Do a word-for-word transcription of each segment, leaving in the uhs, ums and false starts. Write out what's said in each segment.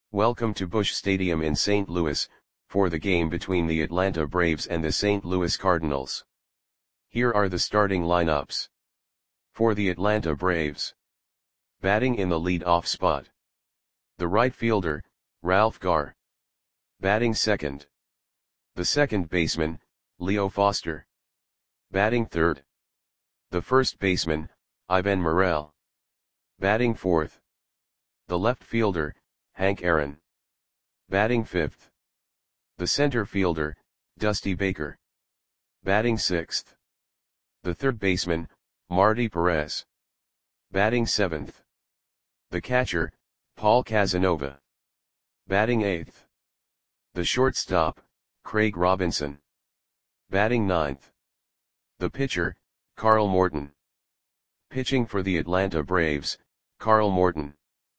Welcome to Busch Stadium in Saint Louis, for the game between the Atlanta Braves and the Saint Louis Cardinals. Here are the starting lineups. For the Atlanta Braves. Batting in the lead-off spot. The right fielder, Ralph Garr. Batting second. The second baseman, Leo Foster. Batting third. The first baseman, Ivan Morel. Batting fourth. The left fielder, Hank Aaron. Batting fifth. The center fielder, Dusty Baker. Batting sixth. The third baseman, Marty Perez. Batting seventh. The catcher, Paul Casanova. Batting eighth. The shortstop, Craig Robinson. Batting ninth. The pitcher, Carl Morton. Pitching for the Atlanta Braves, Carl Morton.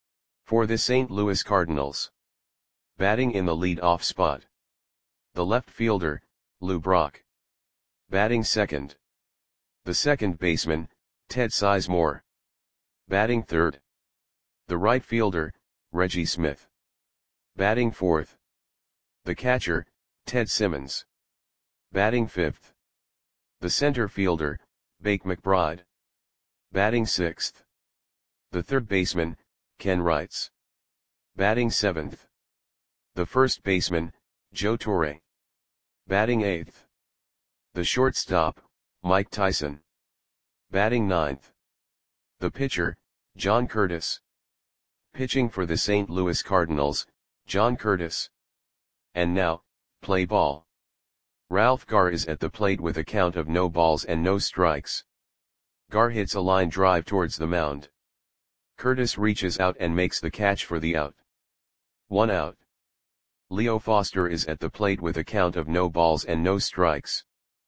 For the Saint Louis Cardinals. Batting in the lead-off spot. The left fielder, Lou Brock. Batting second. The second baseman, Ted Sizemore. Batting third. The right fielder, Reggie Smith. Batting fourth. The catcher, Ted Simmons. Batting fifth. The center fielder, Bake McBride. Batting sixth. The third baseman, Ken Wrights. Batting seventh. The first baseman, Joe Torre. Batting eighth. The shortstop, Mike Tyson. Batting ninth. The pitcher, John Curtis. Pitching for the Saint Louis Cardinals, John Curtis. And now, play ball. Ralph Garr is at the plate with a count of no balls and no strikes. Garr hits a line drive towards the mound. Curtis reaches out and makes the catch for the out. One out. Leo Foster is at the plate with a count of no balls and no strikes.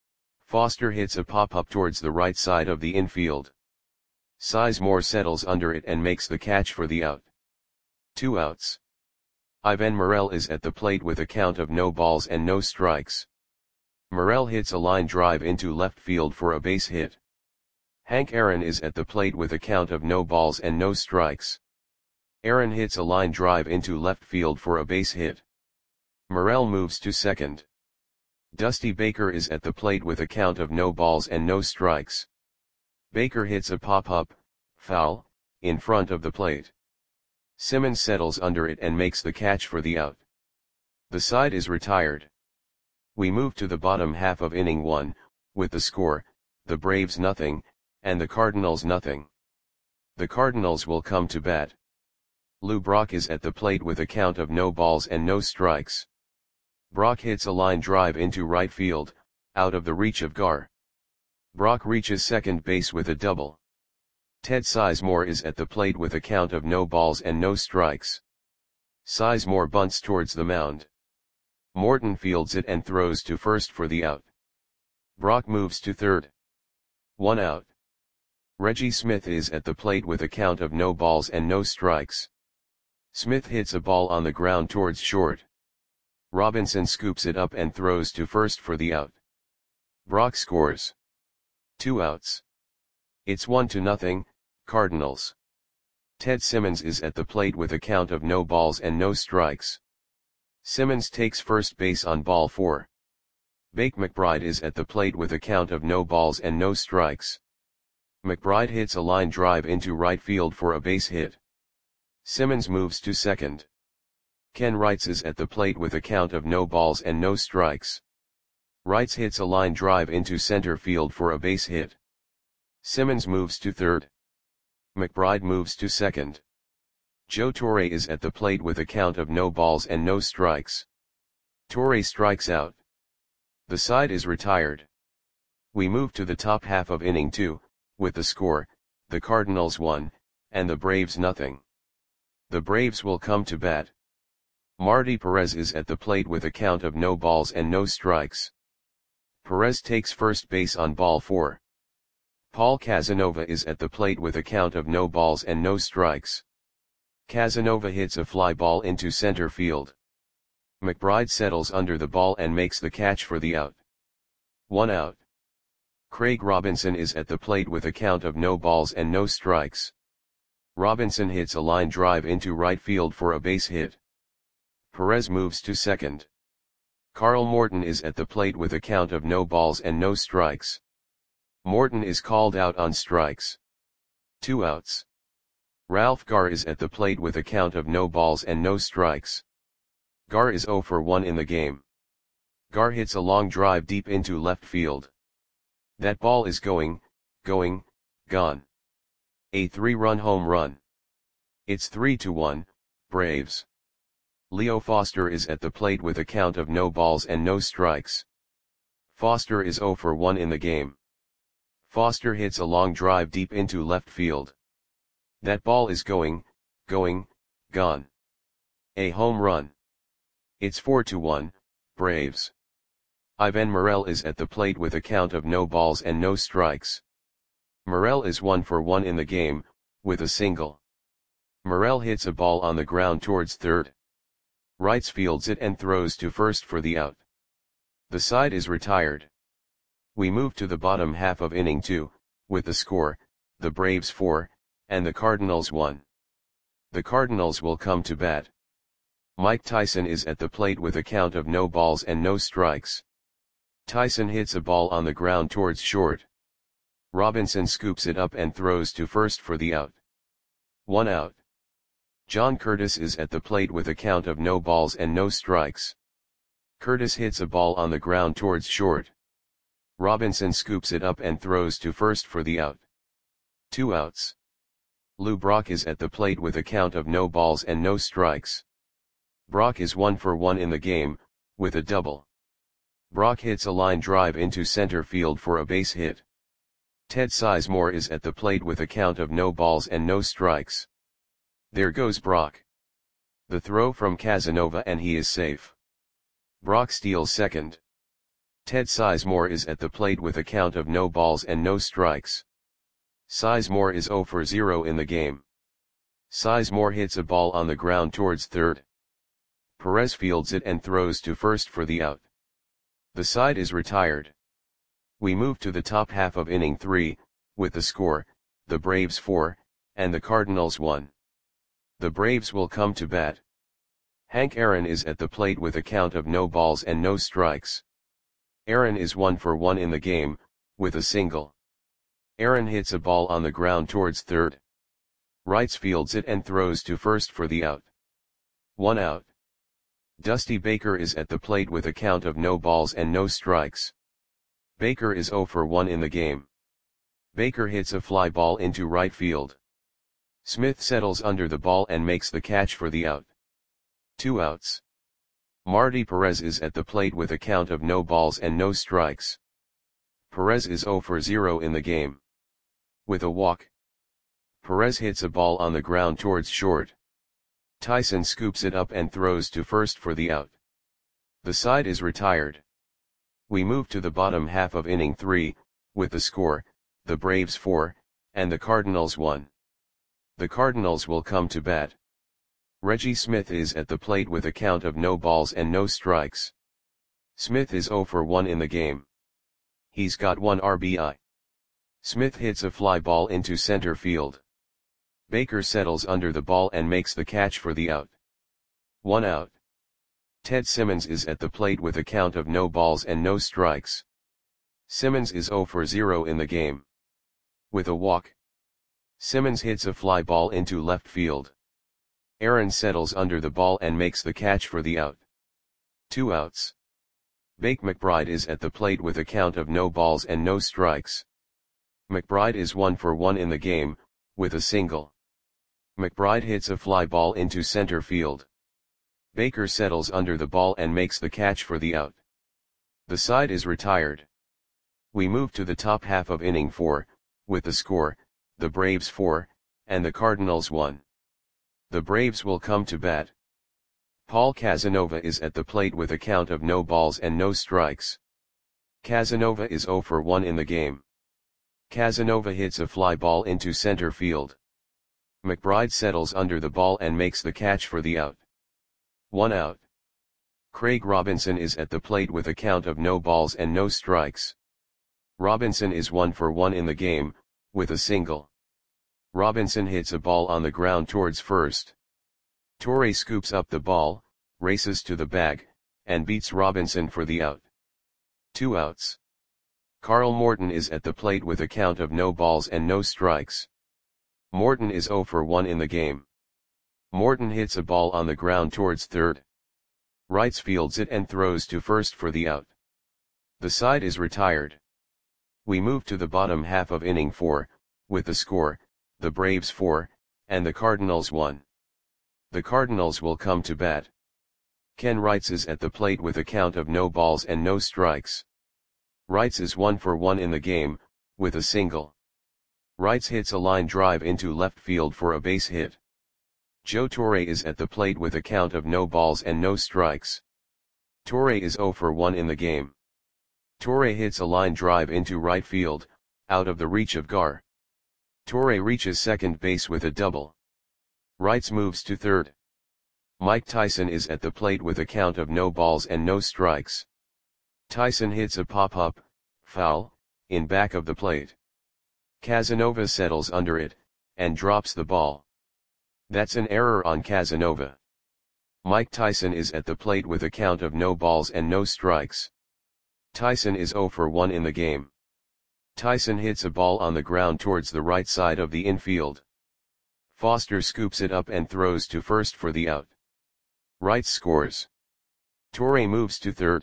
Foster hits a pop-up towards the right side of the infield. Sizemore settles under it and makes the catch for the out. Two outs. Ivan Morel is at the plate with a count of no balls and no strikes. Morel hits a line drive into left field for a base hit. Hank Aaron is at the plate with a count of no balls and no strikes. Aaron hits a line drive into left field for a base hit. Morel moves to second. Dusty Baker is at the plate with a count of no balls and no strikes. Baker hits a pop-up, foul, in front of the plate. Simmons settles under it and makes the catch for the out. The side is retired. We move to the bottom half of inning one, with the score, the Braves nothing, and the Cardinals nothing. The Cardinals will come to bat. Lou Brock is at the plate with a count of no balls and no strikes. Brock hits a line drive into right field, out of the reach of Garr. Brock reaches second base with a double. Ted Sizemore is at the plate with a count of no balls and no strikes. Sizemore bunts towards the mound. Morton fields it and throws to first for the out. Brock moves to third. One out. Reggie Smith is at the plate with a count of no balls and no strikes. Smith hits a ball on the ground towards short. Robinson scoops it up and throws to first for the out. Brock scores. Two outs. It's one to nothing, Cardinals. Ted Simmons is at the plate with a count of no balls and no strikes. Simmons takes first base on ball four. Bake McBride is at the plate with a count of no balls and no strikes. McBride hits a line drive into right field for a base hit. Simmons moves to second. Ken Wrights is at the plate with a count of no balls and no strikes. Wrights hits a line drive into center field for a base hit. Simmons moves to third. McBride moves to second. Joe Torre is at the plate with a count of no balls and no strikes. Torre strikes out. The side is retired. We move to the top half of inning two, with the score, the Cardinals one, and the Braves nothing. The Braves will come to bat. Marty Perez is at the plate with a count of no balls and no strikes. Perez takes first base on ball four. Paul Casanova is at the plate with a count of no balls and no strikes. Casanova hits a fly ball into center field. McBride settles under the ball and makes the catch for the out. One out. Craig Robinson is at the plate with a count of no balls and no strikes. Robinson hits a line drive into right field for a base hit. Perez moves to second. Carl Morton is at the plate with a count of no balls and no strikes. Morton is called out on strikes. Two outs. Ralph Garr is at the plate with a count of no balls and no strikes. Garr is oh for one in the game. Garr hits a long drive deep into left field. That ball is going, going, gone. A three-run home run. It's three to one, Braves. Leo Foster is at the plate with a count of no balls and no strikes. Foster is oh for one in the game. Foster hits a long drive deep into left field. That ball is going, going, gone. A home run. It's four to one, Braves. Ivan Morel is at the plate with a count of no balls and no strikes. Morel is one for one in the game, with a single. Morel hits a ball on the ground towards third. Wrights fields it and throws to first for the out. The side is retired. We move to the bottom half of inning two, with the score, the Braves four, and the Cardinals one. The Cardinals will come to bat. Mike Tyson is at the plate with a count of no balls and no strikes. Tyson hits a ball on the ground towards short. Robinson scoops it up and throws to first for the out. One out. John Curtis is at the plate with a count of no balls and no strikes. Curtis hits a ball on the ground towards short. Robinson scoops it up and throws to first for the out. Two outs. Lou Brock is at the plate with a count of no balls and no strikes. Brock is one for one in the game, with a double. Brock hits a line drive into center field for a base hit. Ted Sizemore is at the plate with a count of no balls and no strikes. There goes Brock. The throw from Casanova and he is safe. Brock steals second. Ted Sizemore is at the plate with a count of no balls and no strikes. Sizemore is oh for zero in the game. Sizemore hits a ball on the ground towards third. Perez fields it and throws to first for the out. The side is retired. We move to the top half of inning three, with the score, the Braves four, and the Cardinals one. The Braves will come to bat. Hank Aaron is at the plate with a count of no balls and no strikes. Aaron is one for one in the game, with a single. Aaron hits a ball on the ground towards third. Wrights fields it and throws to first for the out. One out. Dusty Baker is at the plate with a count of no balls and no strikes. Baker is oh for one in the game. Baker hits a fly ball into right field. Smith settles under the ball and makes the catch for the out. Two outs. Marty Perez is at the plate with a count of no balls and no strikes. Perez is oh for zero in the game. With a walk. Perez hits a ball on the ground towards short. Tyson scoops it up and throws to first for the out. The side is retired. We move to the bottom half of inning three, with the score, the Braves four, and the Cardinals one. The Cardinals will come to bat. Reggie Smith is at the plate with a count of no balls and no strikes. Smith is oh for one in the game. He's got one R B I. Smith hits a fly ball into center field. Baker settles under the ball and makes the catch for the out. One out. Ted Simmons is at the plate with a count of no balls and no strikes. Simmons is oh for zero in the game. With a walk. Simmons hits a fly ball into left field. Aaron settles under the ball and makes the catch for the out. Two outs. Bake McBride is at the plate with a count of no balls and no strikes. McBride is one for one in the game, with a single. McBride hits a fly ball into center field. Baker settles under the ball and makes the catch for the out. The side is retired. We move to the top half of inning four, with the score, the Braves four, and the Cardinals one. The Braves will come to bat. Paul Casanova is at the plate with a count of no balls and no strikes. Casanova is oh for one in the game. Casanova hits a fly ball into center field. McBride settles under the ball and makes the catch for the out. One out. Craig Robinson is at the plate with a count of no balls and no strikes. Robinson is one for one in the game, with a single. Robinson hits a ball on the ground towards first. Torre scoops up the ball, races to the bag, and beats Robinson for the out. Two outs. Carl Morton is at the plate with a count of no balls and no strikes. Morton is oh for one in the game. Morton hits a ball on the ground towards third. Wrights fields it and throws to first for the out. The side is retired. We move to the bottom half of inning four, with the score, the Braves four, and the Cardinals one. The Cardinals will come to bat. Ken Wrights is at the plate with a count of no balls and no strikes. Wrights is one for one in the game, with a single. Wrights hits a line drive into left field for a base hit. Joe Torre is at the plate with a count of no balls and no strikes. Torre is oh for one in the game. Torre hits a line drive into right field, out of the reach of Gar. Torre reaches second base with a double. Wrights moves to third. Mike Tyson is at the plate with a count of no balls and no strikes. Tyson hits a pop-up, foul, in back of the plate. Casanova settles under it, and drops the ball. That's an error on Casanova. Mike Tyson is at the plate with a count of no balls and no strikes. Tyson is oh for one in the game. Tyson hits a ball on the ground towards the right side of the infield. Foster scoops it up and throws to first for the out. Wrights scores. Torre moves to third.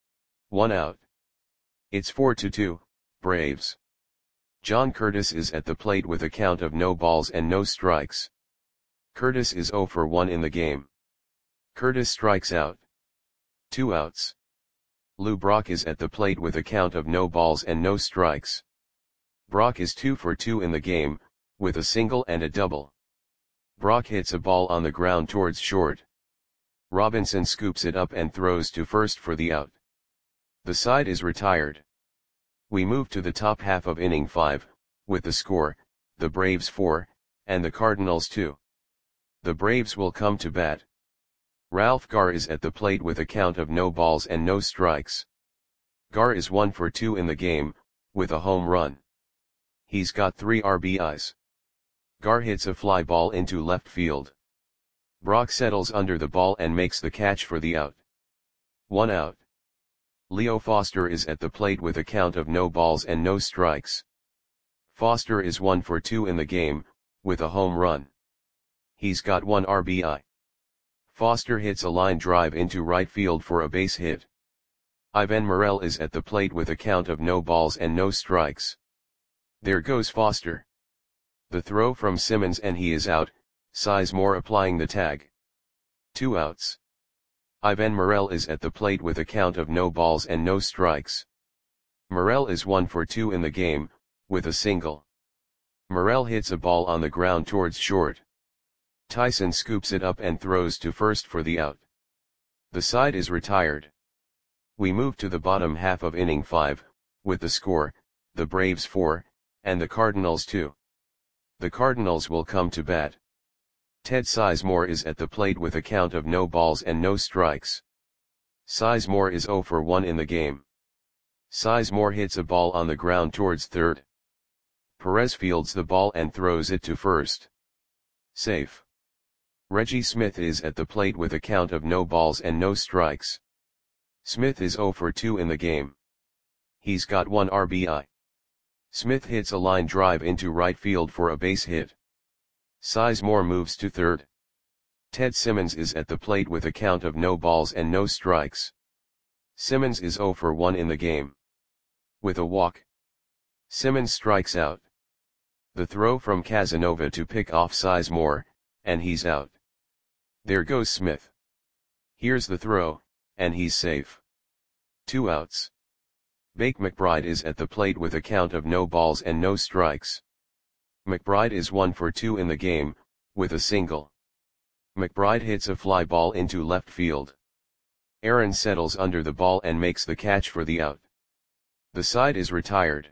One out. It's four to two, Braves. John Curtis is at the plate with a count of no balls and no strikes. Curtis is oh for one in the game. Curtis strikes out. Two outs. Lou Brock is at the plate with a count of no balls and no strikes. Brock is two for two in the game, with a single and a double. Brock hits a ball on the ground towards short. Robinson scoops it up and throws to first for the out. The side is retired. We move to the top half of inning five, with the score, the Braves four, and the Cardinals two. The Braves will come to bat. Ralph Gar is at the plate with a count of no balls and no strikes. Gar is one for two in the game, with a home run. He's got three R B Is. Gar hits a fly ball into left field. Brock settles under the ball and makes the catch for the out. One out. Leo Foster is at the plate with a count of no balls and no strikes. Foster is one for two in the game, with a home run. He's got one R B I. Foster hits a line drive into right field for a base hit. Ivan Morel is at the plate with a count of no balls and no strikes. There goes Foster. The throw from Simmons and he is out, Sizemore applying the tag. Two outs. Ivan Morel is at the plate with a count of no balls and no strikes. Morel is one for two in the game, with a single. Morel hits a ball on the ground towards short. Tyson scoops it up and throws to first for the out. The side is retired. We move to the bottom half of inning five, with the score, the Braves four, and the Cardinals two. The Cardinals will come to bat. Ted Sizemore is at the plate with a count of no balls and no strikes. Sizemore is oh for one in the game. Sizemore hits a ball on the ground towards third. Perez fields the ball and throws it to first. Safe. Reggie Smith is at the plate with a count of no balls and no strikes. Smith is oh for two in the game. He's got one R B I. Smith hits a line drive into right field for a base hit. Sizemore moves to third. Ted Simmons is at the plate with a count of no balls and no strikes. Simmons is oh for one in the game. With a walk. Simmons strikes out. The throw from Casanova to pick off Sizemore, and he's out. There goes Smith. Here's the throw, and he's safe. Two outs. Bake McBride is at the plate with a count of no balls and no strikes. McBride is one for two in the game, with a single. McBride hits a fly ball into left field. Aaron settles under the ball and makes the catch for the out. The side is retired.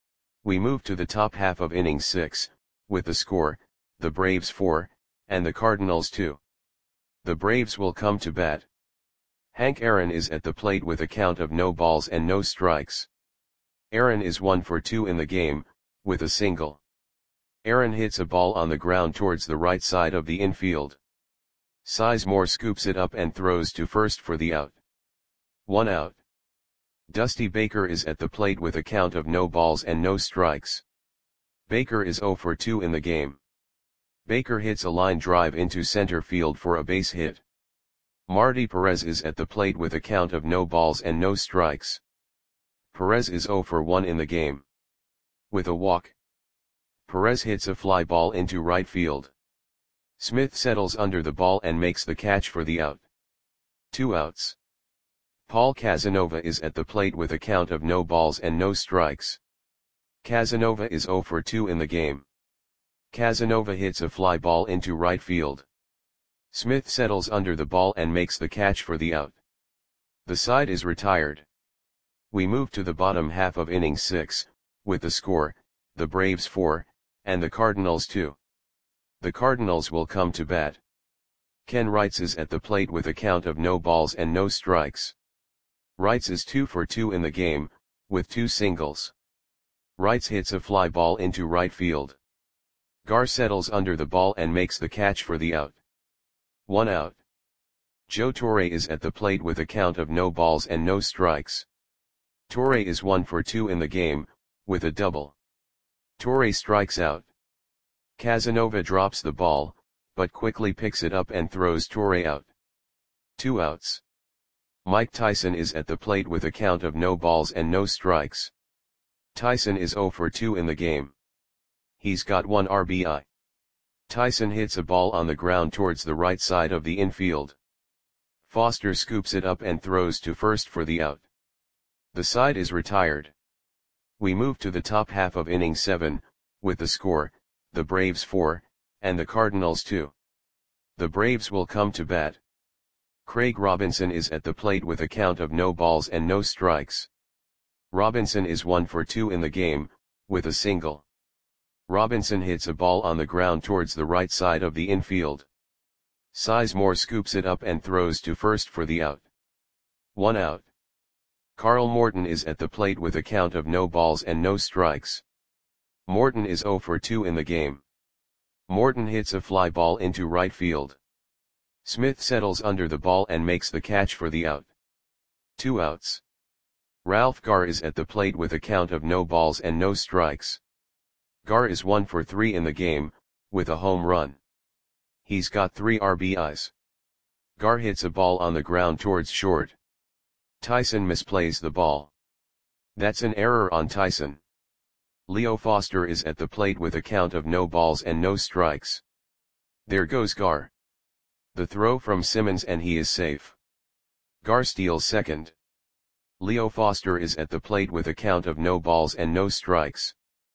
We move to the top half of inning six, with the score, the Braves four, and the Cardinals two. The Braves will come to bat. Hank Aaron is at the plate with a count of no balls and no strikes. Aaron is one for two in the game, with a single. Aaron hits a ball on the ground towards the right side of the infield. Sizemore scoops it up and throws to first for the out. One out. Dusty Baker is at the plate with a count of no balls and no strikes. Baker is zero for two in the game. Baker hits a line drive into center field for a base hit. Marty Perez is at the plate with a count of no balls and no strikes. Perez is zero for one in the game. With a walk, Perez hits a fly ball into right field. Smith settles under the ball and makes the catch for the out. Two outs. Paul Casanova is at the plate with a count of no balls and no strikes. Casanova is zero for two in the game. Casanova hits a fly ball into right field. Smith settles under the ball and makes the catch for the out. The side is retired. We move to the bottom half of inning six, with the score, the Braves four, and the Cardinals two. The Cardinals will come to bat. Ken Wrights is at the plate with a count of no balls and no strikes. Wrights is two for two in the game, with two singles. Wrights hits a fly ball into right field. Gar settles under the ball and makes the catch for the out. One out. Joe Torre is at the plate with a count of no balls and no strikes. Torre is one for two in the game, with a double. Torre strikes out. Casanova drops the ball, but quickly picks it up and throws Torre out. Two outs. Mike Tyson is at the plate with a count of no balls and no strikes. Tyson is zero for two in the game. He's got one R B I. Tyson hits a ball on the ground towards the right side of the infield. Foster scoops it up and throws to first for the out. The side is retired. We move to the top half of inning seven, with the score, the Braves four, and the Cardinals two. The Braves will come to bat. Craig Robinson is at the plate with a count of no balls and no strikes. Robinson is one for two in the game, with a single. Robinson hits a ball on the ground towards the right side of the infield. Sizemore scoops it up and throws to first for the out. One out. Carl Morton is at the plate with a count of no balls and no strikes. Morton is zero for two in the game. Morton hits a fly ball into right field. Smith settles under the ball and makes the catch for the out. Two outs. Ralph Gar is at the plate with a count of no balls and no strikes. Gar is one for three in the game, with a home run. He's got three R B Is. Gar hits a ball on the ground towards short. Tyson misplays the ball. That's an error on Tyson. Leo Foster is at the plate with a count of no balls and no strikes. There goes Gar. The throw from Simmons and he is safe. Gar steals second. Leo Foster is at the plate with a count of no balls and no strikes.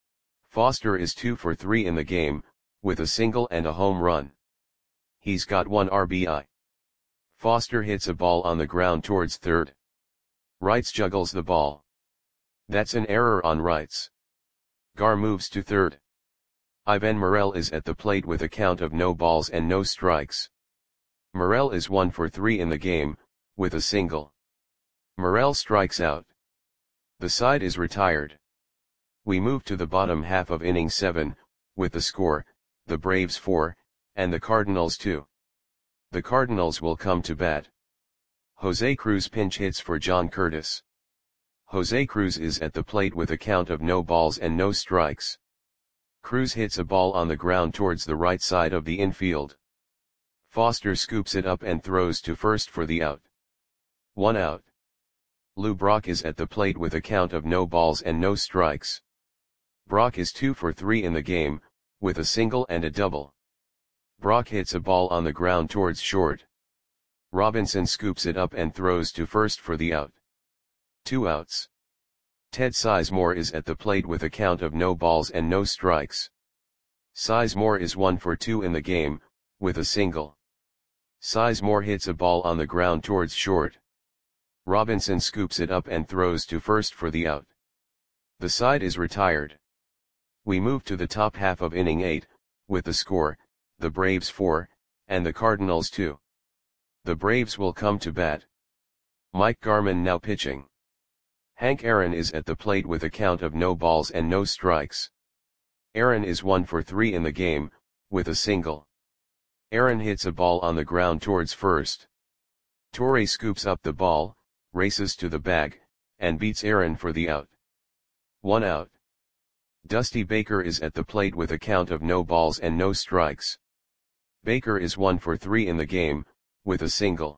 Foster is two for three in the game, with a single and a home run. He's got one R B I. Foster hits a ball on the ground towards third. Wrights juggles the ball. That's an error on Wrights. Gar moves to third. Ivan Morel is at the plate with a count of no balls and no strikes. Morel is one for three in the game, with a single. Morel strikes out. The side is retired. We move to the bottom half of inning seven, with the score, the Braves four, and the Cardinals two. The Cardinals will come to bat. Jose Cruz pinch hits for John Curtis. Jose Cruz is at the plate with a count of no balls and no strikes. Cruz hits a ball on the ground towards the right side of the infield. Foster scoops it up and throws to first for the out. One out. Lou Brock is at the plate with a count of no balls and no strikes. Brock is two for three in the game, with a single and a double. Brock hits a ball on the ground towards short. Robinson scoops it up and throws to first for the out. Two outs. Ted Sizemore is at the plate with a count of no balls and no strikes. Sizemore is one for two in the game, with a single. Sizemore hits a ball on the ground towards short. Robinson scoops it up and throws to first for the out. The side is retired. We move to the top half of inning eight, with the score, the Braves four, and the Cardinals two. The Braves will come to bat. Mike Garman now pitching. Hank Aaron is at the plate with a count of no balls and no strikes. Aaron is one for three in the game, with a single. Aaron hits a ball on the ground towards first. Torre scoops up the ball, races to the bag, and beats Aaron for the out. One out. Dusty Baker is at the plate with a count of no balls and no strikes. Baker is one for three in the game, with a single.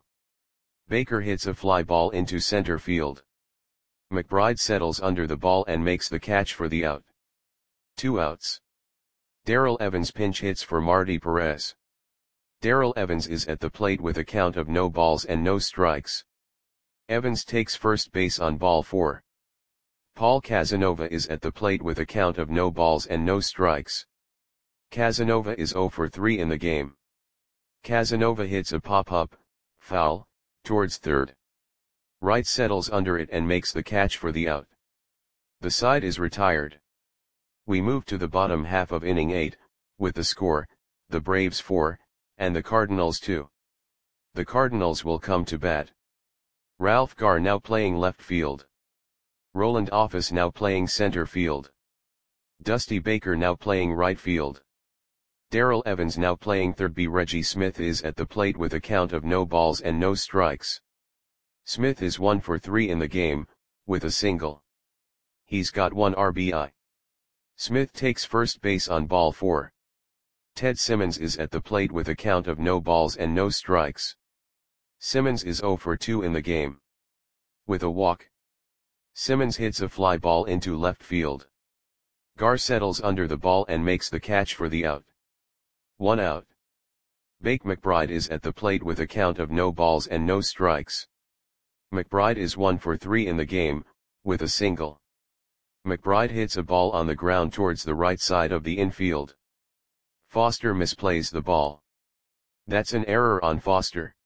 Baker hits a fly ball into center field. McBride settles under the ball and makes the catch for the out. Two outs. Darrell Evans pinch hits for Marty Perez. Darrell Evans is at the plate with a count of no balls and no strikes. Evans takes first base on ball four. Paul Casanova is at the plate with a count of no balls and no strikes. Casanova is zero for three in the game. Casanova hits a pop-up, foul, towards third. Wright settles under it and makes the catch for the out. The side is retired. We move to the bottom half of inning eight, with the score, the Braves four, and the Cardinals two. The Cardinals will come to bat. Ralph Garr now playing left field. Roland Office now playing center field. Dusty Baker now playing right field. Darrell Evans now playing third. B. Reggie Smith is at the plate with a count of no balls and no strikes. Smith is one for three in the game, with a single. He's got one R B I. Smith takes first base on ball four. Ted Simmons is at the plate with a count of no balls and no strikes. Simmons is zero for two in the game. With a walk. Simmons hits a fly ball into left field. Garr settles under the ball and makes the catch for the out. One out. Bake McBride is at the plate with a count of no balls and no strikes. McBride is one for three in the game, with a single. McBride hits a ball on the ground towards the right side of the infield. Foster misplays the ball. That's an error on Foster.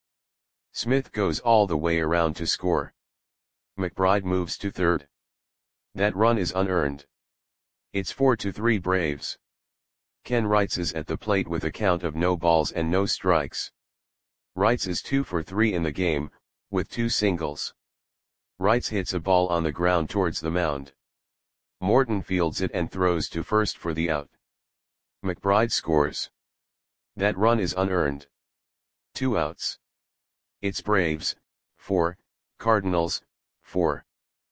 Smith goes all the way around to score. McBride moves to third. That run is unearned. It's four to three Braves. Ken Wrights is at the plate with a count of no balls and no strikes. Wrights is two for three in the game, with two singles. Wrights hits a ball on the ground towards the mound. Morton fields it and throws to first for the out. McBride scores. That run is unearned. Two outs. It's Braves, four, Cardinals, four.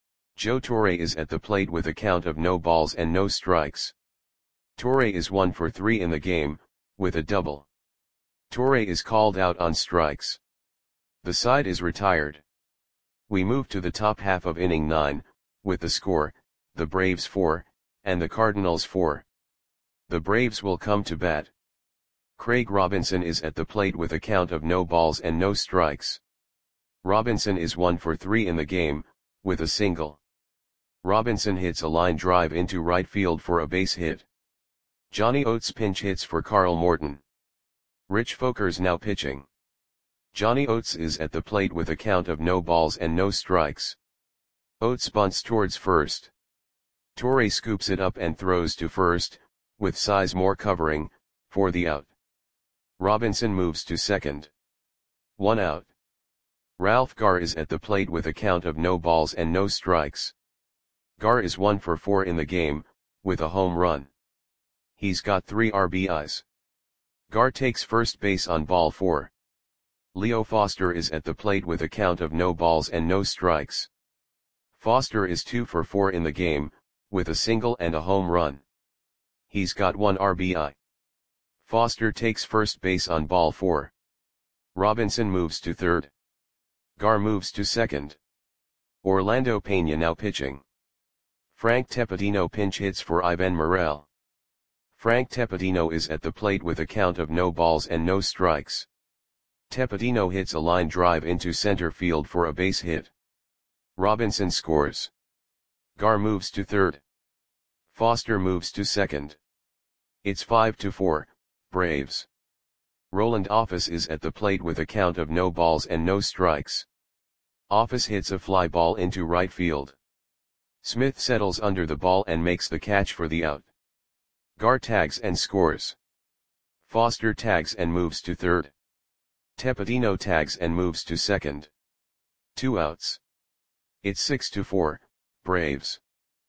Joe Torre is at the plate with a count of no balls and no strikes. Torre is one for three in the game, with a double. Torre is called out on strikes. The side is retired. We move to the top half of inning nine, with the score, the Braves four, and the Cardinals four. The Braves will come to bat. Craig Robinson is at the plate with a count of no balls and no strikes. Robinson is one for three in the game, with a single. Robinson hits a line drive into right field for a base hit. Johnny Oates pinch hits for Carl Morton. Rich Folkers now pitching. Johnny Oates is at the plate with a count of no balls and no strikes. Oates bunts towards first. Torre scoops it up and throws to first, with Sizemore covering, for the out. Robinson moves to second. One out. Ralph Garr is at the plate with a count of no balls and no strikes. Garr is one for four in the game, with a home run. He's got three R B Is. Garr takes first base on ball four. Leo Foster is at the plate with a count of no balls and no strikes. Foster is two for four in the game, with a single and a home run. He's got one R B I. Foster takes first base on ball four. Robinson moves to third. Garr moves to second. Orlando Pena now pitching. Frank Tepedino pinch hits for Ivan Morel. Frank Tepedino is at the plate with a count of no balls and no strikes. Tepedino hits a line drive into center field for a base hit. Robinson scores. Garr moves to third. Foster moves to second. It's five to four, Braves. Roland Office is at the plate with a count of no balls and no strikes. Office hits a fly ball into right field. Smith settles under the ball and makes the catch for the out. Garr tags and scores. Foster tags and moves to third. Tepedino tags and moves to second. Two outs. It's six to four, Braves.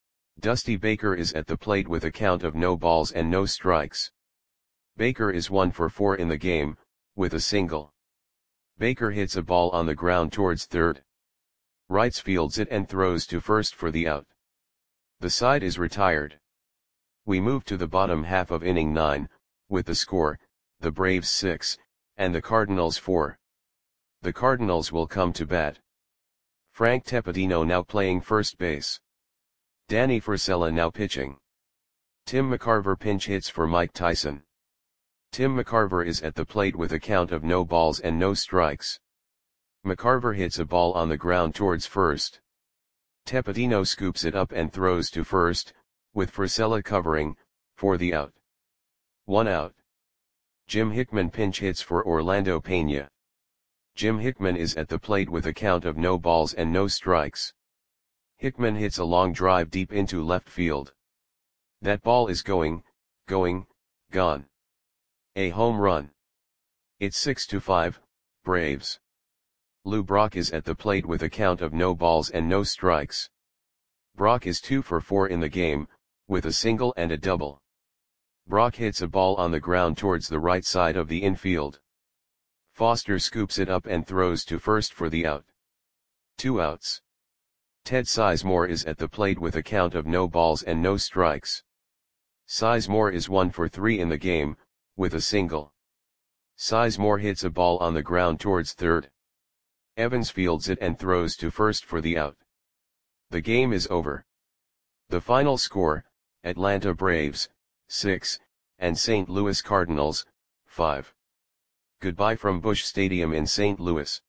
Dusty Baker is at the plate with a count of no balls and no strikes. Baker is one for four in the game, with a single. Baker hits a ball on the ground towards third. Wrights fields it and throws to first for the out. The side is retired. We move to the bottom half of inning nine, with the score, the Braves six, and the Cardinals four. The Cardinals will come to bat. Frank Tepedino now playing first base. Danny Frisella now pitching. Tim McCarver pinch hits for Mike Tyson. Tim McCarver is at the plate with a count of no balls and no strikes. McCarver hits a ball on the ground towards first. Tepedino scoops it up and throws to first, with Frisella covering, for the out. One out. Jim Hickman pinch hits for Orlando Pena. Jim Hickman is at the plate with a count of no balls and no strikes. Hickman hits a long drive deep into left field. That ball is going, going, gone. A home run. It's six to five, Braves. Lou Brock is at the plate with a count of no balls and no strikes. Brock is two for four in the game, with a single and a double. Brock hits a ball on the ground towards the right side of the infield. Foster scoops it up and throws to first for the out. Two outs. Ted Sizemore is at the plate with a count of no balls and no strikes. Sizemore is one for three in the game, with a single. Sizemore hits a ball on the ground towards third. Evans fields it and throws to first for the out. The game is over. The final score, Atlanta Braves, six, and Saint Louis Cardinals, five. Goodbye from Busch Stadium in Saint Louis.